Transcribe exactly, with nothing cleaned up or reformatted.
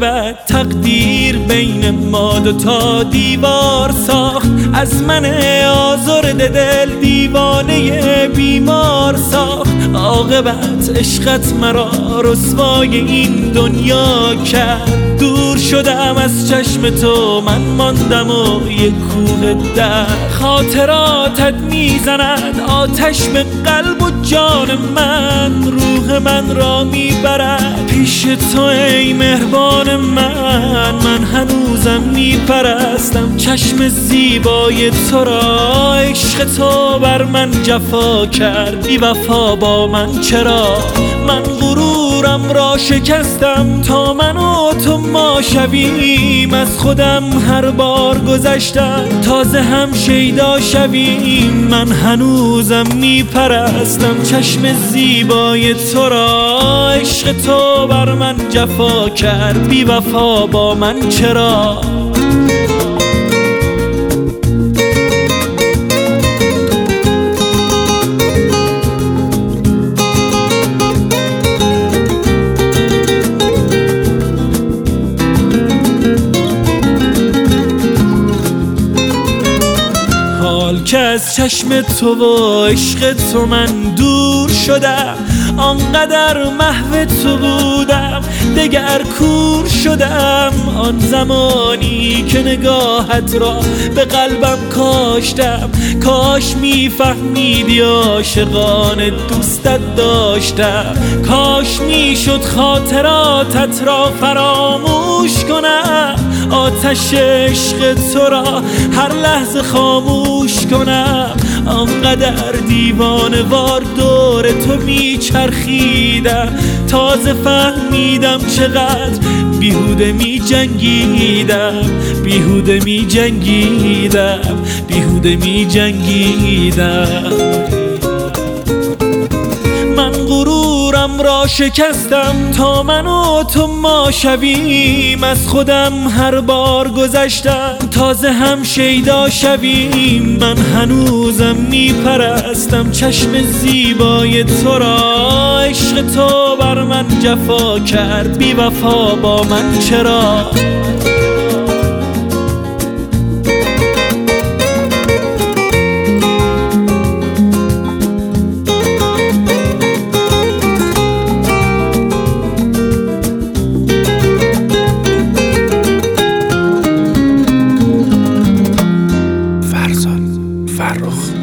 عاقبت تقدیر بین ما دوتا دیوار ساخت، از من آزرده دل دیوانه بیمار ساخت. عاقبت عشقت مرا رسوای این دنیا کرد، دور شدم از چشم تو من ماندم و یک کوه در. خاطراتت میزند آتش به قلب و جان من، روح من را میبرد پیش تو ای مهربان من. من هنوزم میپرستم چشم زیبای تو را، عشق تو بر من جفا کرد بی وفا با من چرا. من غرورم را شکستم تا من و تو ما شویم، از خودم هر بار گذشتم تازه هم شیدا شویم. من هنوزم میپرستم چشم زیبای تو را، عشق تو بر من جفا کرد بی وفا با من چرا. که از چشم تو و عشق تو من دور شدم، آنقدر محو تو بودم دگر کور شدم. آن زمانی که نگاهت را به قلبم کاشتم، کاش میفهمیدی عاشقانه دوستت داشتم. کاش میشد خاطراتت را فراموش کنم، آتش عشق تو را هر لحظه خاموش کنم. آنقدر دیوانه وار دور تو میچرخیدم، تازه فهمیدم چقدر بیهوده می جنگیدم، بیهوده می جنگیدم، بیهوده می جنگیدم. من غرورم را شکستم تا من و تو ما شویم، از خودم هر بار گذشتم تازه هم شیدا شویم. من هنوزم میپرستم چشم زیبای تو را، عشق تو بر من جفا کرد بی وفا با من چرا. فرخ